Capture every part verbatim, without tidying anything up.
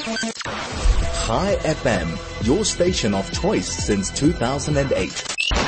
High F M, your station of choice since two thousand eight.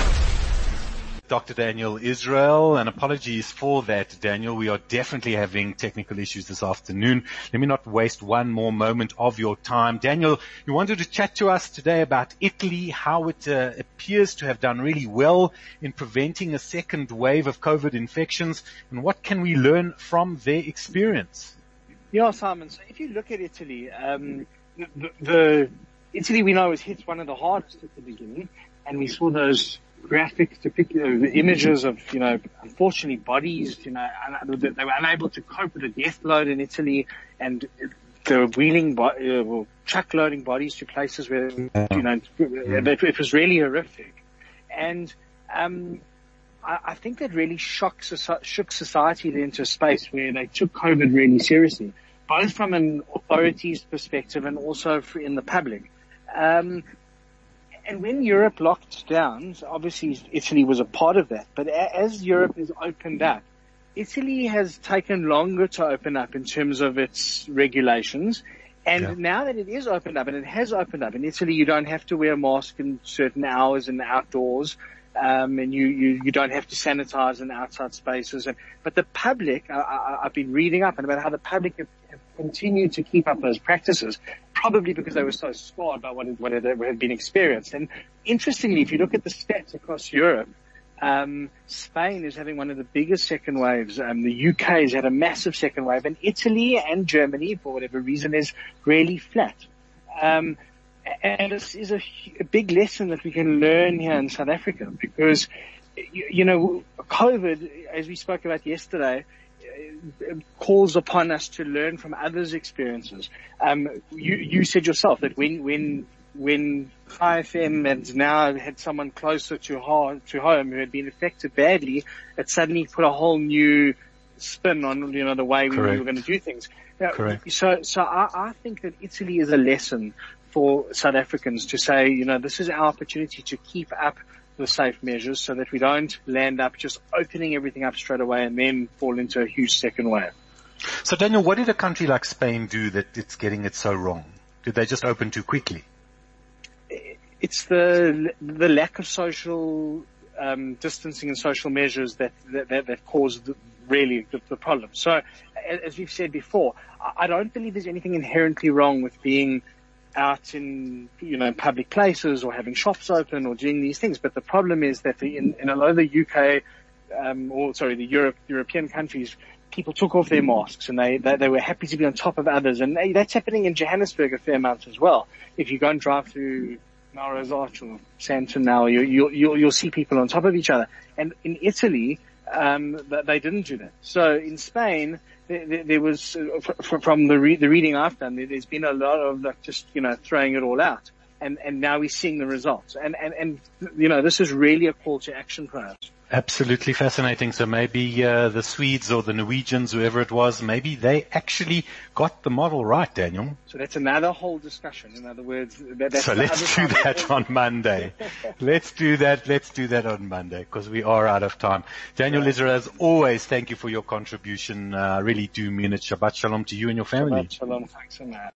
Doctor Daniel Israel, and apologies for that, Daniel. We are definitely having technical issues this afternoon. Let me not waste one more moment of your time. Daniel, you wanted to chat to us today about Italy, how it uh, appears to have done really well in preventing a second wave of COVID infections, and what can we learn from their experience? Yeah, Simon. So if you look at Italy, um, the, the Italy we know was hit one of the hardest at the beginning, and we saw those graphic depict, uh, the images of, you know, unfortunately bodies, you know, un- they were unable to cope with the death load in Italy, and they were wheeling, bo- uh, well, truck loading bodies to places where, you know, it, it was really horrific. And, um, I, I think that really shocked, shook society into a space where they took COVID really seriously, both from an authorities perspective and also for in the public. Um, And when Europe locked down, so obviously Italy was a part of that, but as Europe has opened up, Italy has taken longer to open up in terms of its regulations. And yeah. Now that it is opened up, and it has opened up, in Italy you don't have to wear a mask in certain hours in the outdoors, um, and you, you, you don't have to sanitize in outside spaces. And, but the public, I, I, I've been reading up about how the public have, have continued to keep up those practices, probably because they were so scarred by what, what had, had been experienced. And interestingly, if you look at the stats across Europe, um, Spain is having one of the biggest second waves. Um, the U K has had a massive second wave, and Italy and Germany, for whatever reason, is really flat. Um, and this is a, a big lesson that we can learn here in South Africa, because, you, you know, COVID, as we spoke about yesterday, calls upon us to learn from others' experiences. Um, you, you said yourself that when, when, when I F M has now had someone closer to home, to home who had been affected badly, it suddenly put a whole new spin on, you know, the way we, we were going to do things. Now, Correct. So, so I, I think that Italy is a lesson for South Africans to say, you know, this is our opportunity to keep up the safe measures so that we don't land up just opening everything up straight away and then fall into a huge second wave. So Daniel, what did a country like Spain do that it's getting it so wrong? Did they just open too quickly? It's the the lack of social um, distancing and social measures that that, that, that caused the, really the, the problem. So, as we've said before, I don't believe there's anything inherently wrong with being out in, you know, public places or having shops open or doing these things. But the problem is that the, in, in a lot of the U K, um, or sorry, the Europe, European countries, people took off their masks and they, they, they were happy to be on top of others. And they, that's happening in Johannesburg a fair amount as well. If you go and drive through Melrose Arch or Sandton now, you, you, you'll, you'll see people on top of each other. And in Italy, um, they didn't do that. So in Spain, There, there was, uh, from the, re- the reading I've done, there's been a lot of like just, you know, throwing it all out. And, and now we're seeing the results. And, and, and, you know, this is really a call to action for us. Absolutely fascinating. So maybe, uh, the Swedes or the Norwegians, whoever it was, maybe they actually got the model right, Daniel. So that's another whole discussion. In other words, that, that's so let's do that on Monday. let's do that. Let's do that on Monday because we are out of time. Daniel right. Israel, as always, thank you for your contribution. Uh, I really do mean it. Shabbat shalom to you and your family. Shabbat shalom. Thanks so much.